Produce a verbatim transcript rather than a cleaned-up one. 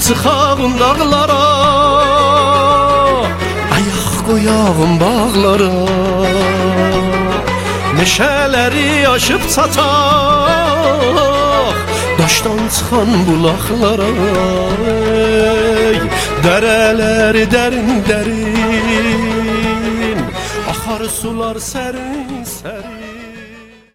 Çıxağım dağlara, ayaq qoyağım bağlara, meşələri aşıb çataq, daşdan çıxan bulaqlara, dərələri dərin dərin, axar sular sərin sərin.